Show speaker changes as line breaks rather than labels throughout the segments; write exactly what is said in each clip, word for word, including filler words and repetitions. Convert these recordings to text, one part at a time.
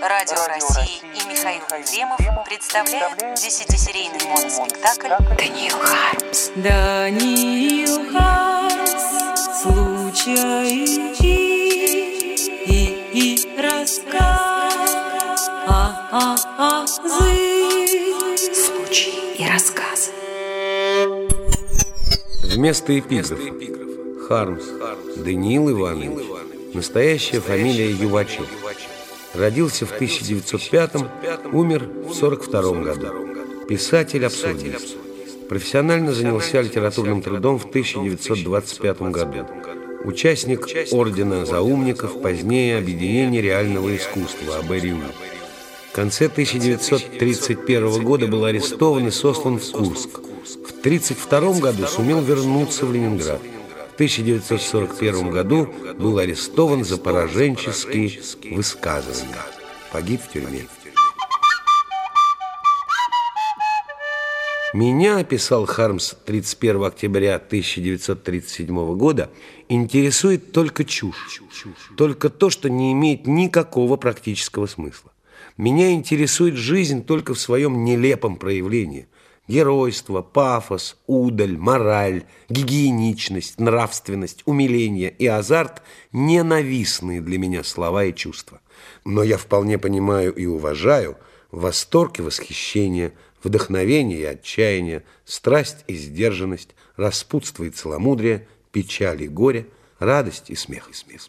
Радио России и Михаил Ефремов представляют десятисерийный моноспектакль «Даниил Хармс».
Даниил Хармс, случай и, и, и рассказ, а, а, а, зы.
Случай и рассказ.
Вместо эпиграфа Хармс Даниил Иванович. Настоящая фамилия Ювачев. Родился в тысяча девятьсот пятом, умер в сорок втором году. Писатель-абсурдист. Профессионально занялся литературным трудом в тысяча девятьсот двадцать пятом году. Участник Ордена Заумников, позднее Объединения реального искусства АБРИУ. В конце тысяча девятьсот тридцать первого года был арестован и сослан в Курск. В тридцать втором году сумел вернуться в Ленинград. В тысяча девятьсот сорок первом году был арестован за пораженческие высказывания. Погиб в тюрьме. Меня, писал Хармс тридцать первого октября тысяча девятьсот тридцать седьмого года, интересует только чушь, только то, что не имеет никакого практического смысла. Меня интересует жизнь только в своем нелепом проявлении. Геройство, пафос, удаль, мораль, гигиеничность, нравственность, умиление и азарт – ненавистные для меня слова и чувства. Но я вполне понимаю и уважаю восторг и восхищение, вдохновение и отчаяние, страсть и сдержанность, распутство и целомудрие, печаль и горе, радость и смех. И смех.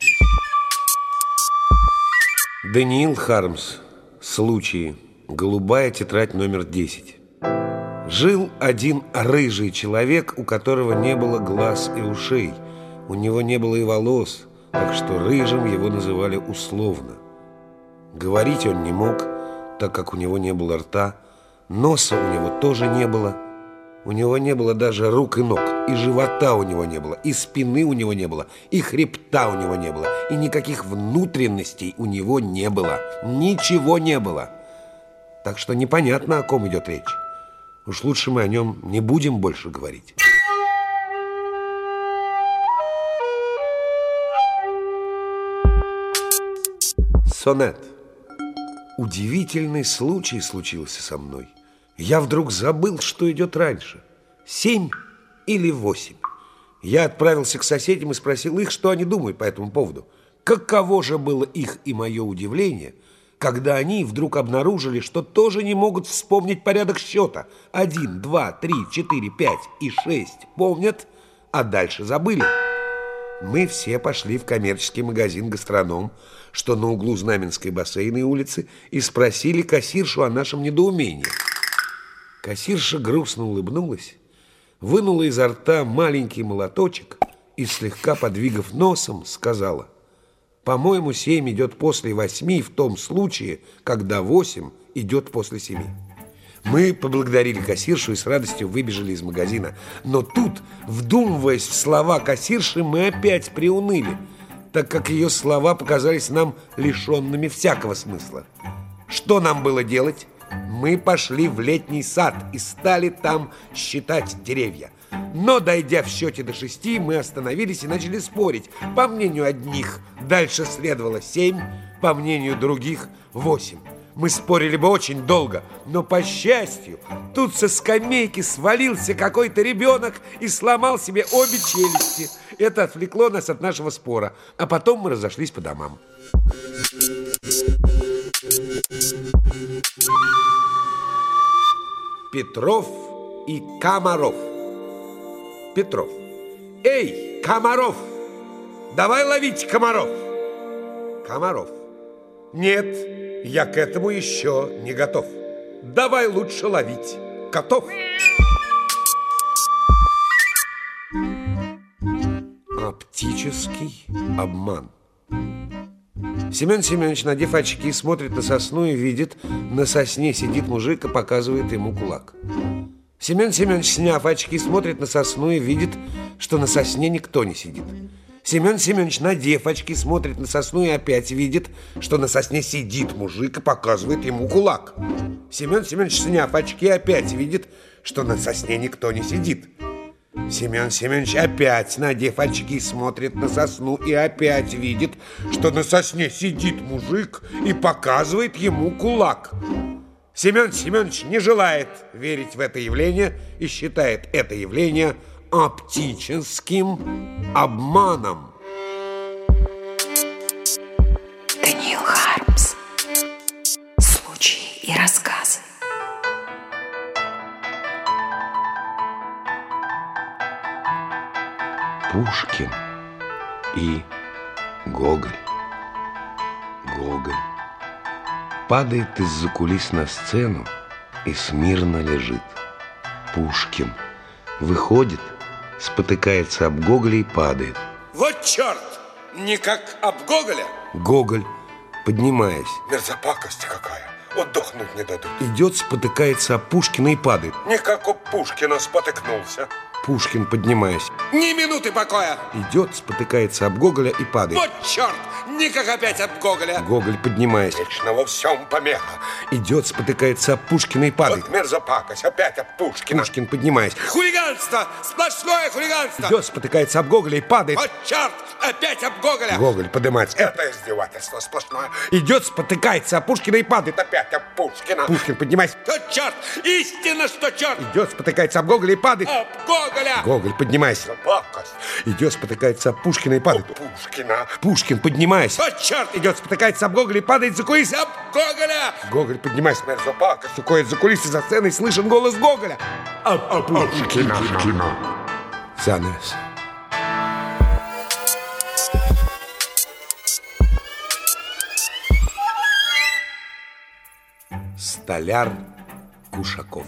Даниил Хармс. Случаи. Голубая тетрадь номер десять. Жил один рыжий человек, у которого не было глаз и ушей. У него не было и волос, так что рыжим его называли условно. Говорить он не мог, так как у него не было рта. Носа у него тоже не было. У него не было даже рук и ног. И живота у него не было, и спины у него не было, и хребта у него не было, и никаких внутренностей у него не было. Ничего не было. Так что непонятно, о ком идет речь. Уж лучше мы о нем не будем больше говорить. Сонет. Удивительный случай случился со мной. Я вдруг забыл, что идет раньше. Семь или восемь. Я отправился к соседям и спросил их, что они думают по этому поводу. Каково же было их и мое удивление, когда они вдруг обнаружили, что тоже не могут вспомнить порядок счета. Один, два, три, четыре, пять и шесть помнят, а дальше забыли. Мы все пошли в коммерческий магазин «Гастроном», что на углу Знаменской бассейной улицы, и спросили кассиршу о нашем недоумении. Кассирша грустно улыбнулась, вынула изо рта маленький молоточек и, слегка подвигав носом, сказала: «По-моему, семь идет после восьми в том случае, когда восемь идет после семи». Мы поблагодарили кассиршу и с радостью выбежали из магазина. Но тут, вдумываясь в слова кассирши, мы опять приуныли, так как ее слова показались нам лишенными всякого смысла. Что нам было делать? Мы пошли в летний сад и стали там считать деревья. Но, дойдя в счете до шести, мы остановились и начали спорить. По мнению одних, дальше следовало семь, по мнению других – восемь. Мы спорили бы очень долго, но, по счастью, тут со скамейки свалился какой-то ребенок и сломал себе обе челюсти. Это отвлекло нас от нашего спора, а потом мы разошлись по домам. Петров и Комаров. Петров. Эй, Комаров, давай ловить комаров. Комаров. Нет, я к этому еще не готов. Давай лучше ловить котов. Оптический обман. Семен Семенович, надев очки, смотрит на сосну и видит, на сосне сидит мужик и показывает ему кулак. Семен Семенович, сняв очки, смотрит на сосну и видит, что на сосне никто не сидит. Семен Семенович, надев очки, смотрит на сосну и опять видит, что на сосне сидит мужик и показывает ему кулак. Семен Семенович, сняв очки, опять видит, что на сосне никто не сидит. Семен Семенович опять, надев очки, смотрит на сосну и опять видит, что на сосне сидит мужик и показывает ему кулак. Семен Семенович не желает верить в это явление и считает это явление оптическим обманом.
Даниил Хармс. Случаи и рассказы.
Пушкин и Гоголь. Гоголь падает из-за кулис на сцену и смирно лежит. Пушкин выходит, спотыкается об Гоголя и падает. Вот черт! Не как об Гоголя? Гоголь, поднимаясь. Мерзопакость какая! Отдохнуть не дадут. Идет, спотыкается об Пушкина и падает. Не как об Пушкина спотыкнулся. Пушкин, поднимаясь. Ни минуты покоя! Идет, спотыкается об Гоголя и падает. Вот черт! Не как опять об Гоголя. Гоголь, поднимаясь. Вечно во всем помеха. Идет, спотыкается об Пушкина и падает. Вот мерзопакость, опять об Пушкина. Пушкин, поднимаясь. Хулиганство! Сплошное хулиганство! Идет, спотыкается об Гоголя и падает. Вот черт! Опять об Гоголя! Гоголь, поднимается. Это издевательство сплошное. Идет, спотыкается об Пушкина и падает. Опять об Пушкина. Пушкин, поднимаясь. Вот черт! Истинно, что черт! Идет, спотыкается об Гоголя и падает. Об Гоголя! Гоголь, поднимаясь. Пакость. Идет, спотыкается об Пушкина и падает. Об Пушкина. Пушкин, поднимаясь. Вот черт! Идет, спотыкается об Гоголя и падает за кулисы. Об Гоголя! Гоголь, поднимаясь. Мерзопакость. Уходит за кулисы, за сценой, слышен голос Гоголя. Об, об Пушкина. Занавес. Столяр Кушаков.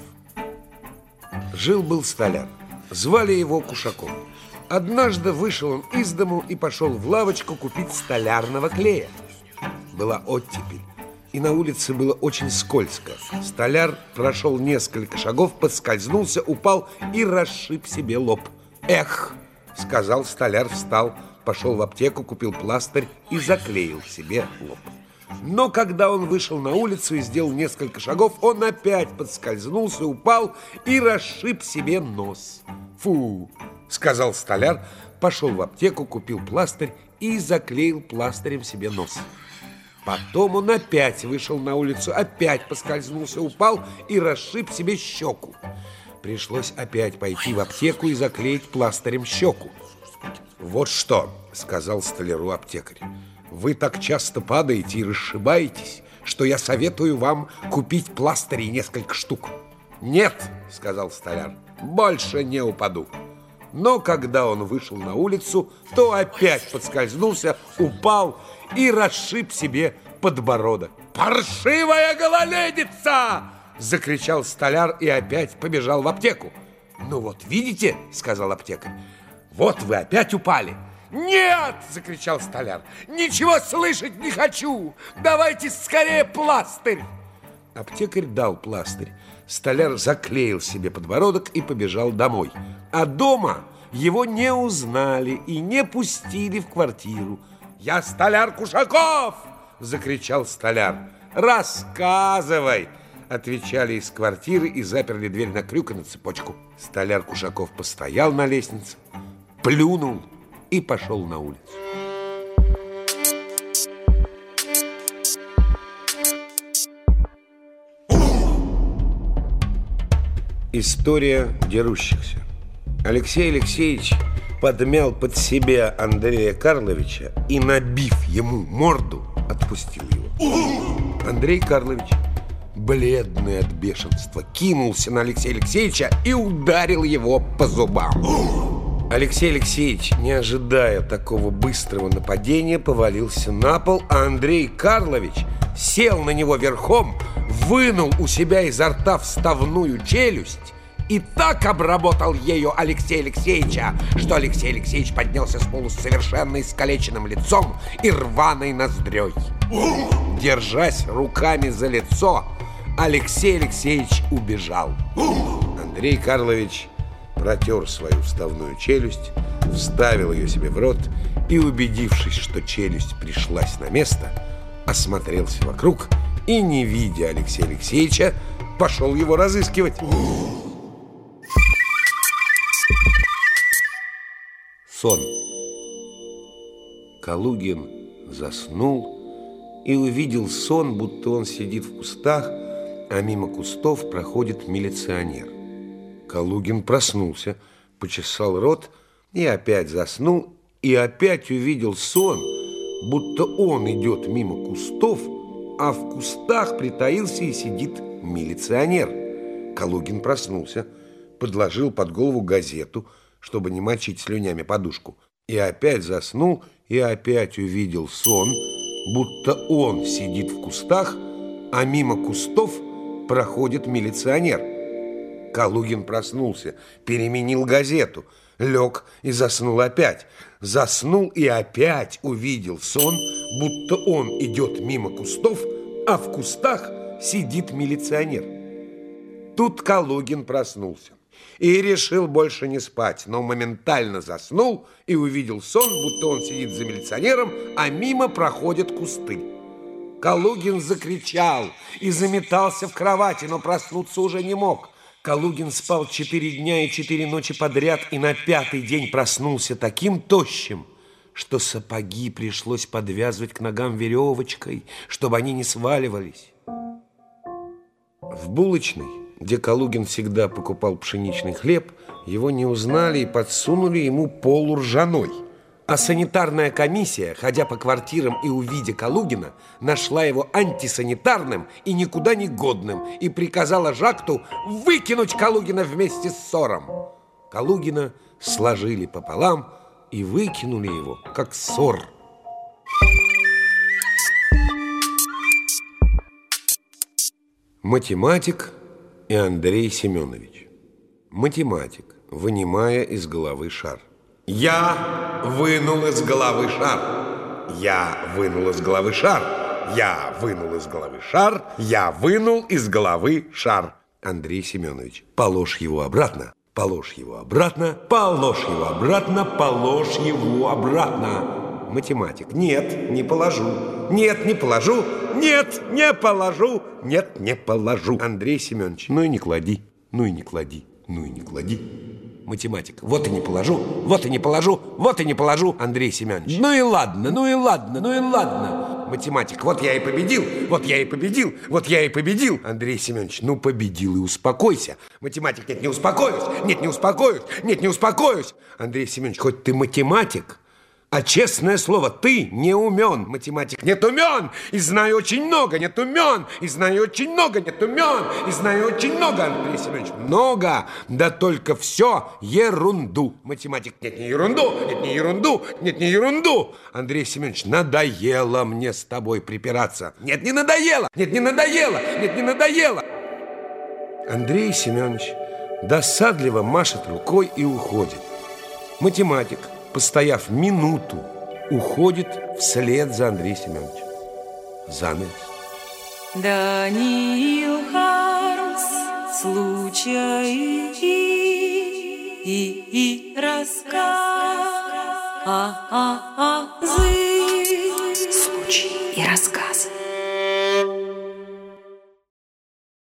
Жил-был столяр. Звали его Кушаков. Однажды вышел он из дому и пошел в лавочку купить столярного клея. Была оттепель, и на улице было очень скользко. Столяр прошел несколько шагов, подскользнулся, упал и расшиб себе лоб. «Эх!» — сказал столяр, встал, пошел в аптеку, купил пластырь и заклеил себе лоб. Но когда он вышел на улицу и сделал несколько шагов, он опять подскользнулся, упал и расшиб себе нос. «Фу!» — сказал столяр, пошел в аптеку, купил пластырь и заклеил пластырем себе нос. Потом он опять вышел на улицу, опять поскользнулся, упал и расшиб себе щеку. Пришлось опять пойти в аптеку и заклеить пластырем щеку. «Вот что!» — сказал столяру аптекарь. «Вы так часто падаете и расшибаетесь, что я советую вам купить пластырей несколько штук». «Нет», — сказал столяр, — «больше не упаду». Но когда он вышел на улицу, то опять подскользнулся, упал и расшиб себе подбородок. «Паршивая гололедица!» — закричал столяр и опять побежал в аптеку. «Ну вот, видите», — сказал аптекарь, — «вот вы опять упали». «Нет!» – закричал столяр. «Ничего слышать не хочу! Давайте скорее пластырь!» Аптекарь дал пластырь. Столяр заклеил себе подбородок и побежал домой. А дома его не узнали и не пустили в квартиру. «Я столяр Кушаков!» – закричал столяр. «Рассказывай!» – отвечали из квартиры и заперли дверь на крюк и на цепочку. Столяр Кушаков постоял на лестнице, плюнул и пошел на улицу. История дерущихся. Алексей Алексеевич подмял под себя Андрея Карловича и, набив ему морду, отпустил его. Андрей Карлович, бледный от бешенства, кинулся на Алексея Алексеевича и ударил его по зубам. Алексей Алексеевич, не ожидая такого быстрого нападения, повалился на пол, а Андрей Карлович сел на него верхом, вынул у себя изо рта вставную челюсть и так обработал ею Алексея Алексеевича, что Алексей Алексеевич поднялся с полу с совершенно искалеченным лицом и рваной ноздрёй. Держась руками за лицо, Алексей Алексеевич убежал. Андрей Карлович протер свою вставную челюсть, вставил ее себе в рот и, убедившись, что челюсть пришлась на место, осмотрелся вокруг и, не видя Алексея Алексеевича, пошел его разыскивать. Сон. Калугин заснул и увидел сон, будто он сидит в кустах, а мимо кустов проходит милиционер. Калугин проснулся, почесал рот и опять заснул, и опять увидел сон, будто он идет мимо кустов, а в кустах притаился и сидит милиционер. Калугин проснулся, подложил под голову газету, чтобы не мочить слюнями подушку, и опять заснул, и опять увидел сон, будто он сидит в кустах, а мимо кустов проходит милиционер. Калугин проснулся, переменил газету, лег и заснул опять. Заснул и опять увидел сон, будто он идет мимо кустов, а в кустах сидит милиционер. Тут Калугин проснулся и решил больше не спать, но моментально заснул и увидел сон, будто он сидит за милиционером, а мимо проходят кусты. Калугин закричал и заметался в кровати, но проснуться уже не мог. Калугин спал четыре дня и четыре ночи подряд, и на пятый день проснулся таким тощим, что сапоги пришлось подвязывать к ногам веревочкой, чтобы они не сваливались. В булочной, где Калугин всегда покупал пшеничный хлеб, его не узнали и подсунули ему полуржаной. А санитарная комиссия, ходя по квартирам и увидя Калугина, нашла его антисанитарным и никуда не годным и приказала Жакту выкинуть Калугина вместе с ссором. Калугина сложили пополам и выкинули его, как ссор. Математик и Андрей Семенович. Математик, вынимая из головы шар. Я вынул из головы шар. Я вынул из головы шар. Я вынул из головы шар. Я вынул из головы шар. Андрей Семенович. Положь его обратно. Положь его обратно. Положь его обратно. Положь его обратно. Математик. Нет, не положу. Нет, не положу. Нет, не положу. Нет, не положу. Андрей Семенович. Ну и не клади. Ну и не клади. Ну и не клади. Математик. Вот и не положу, вот и не положу, вот и не положу. Андрей Семенович. Ну и ладно, ну и ладно, ну и ладно. Математик. Вот я и победил, вот я и победил, вот я и победил. Андрей Семенович. Ну победил и успокойся. Математик. Нет, не успокоюсь, нет, не успокоюсь, нет, не успокоюсь. Андрей Семенович. Хоть ты математик, а честное слово, ты не умен. Математик. Нет, умен, и знаю очень много. Нет, умен, и знаю очень много. Нет, умен, и знаю очень много. Андрей Семенович. Много, да только все ерунду. Математик. Нет, не ерунду, нет, не ерунду, нет, не ерунду. Андрей Семенович. Надоело мне с тобой припираться. Нет, не надоело, нет, не надоело, нет, не надоело. Андрей Семенович досадливо машет рукой и уходит. Математик, постояв минуту, уходит вслед за Андреем Семеновичем. Занавес.
Даниил Хармс, случай и, и, и рассказ. А, а,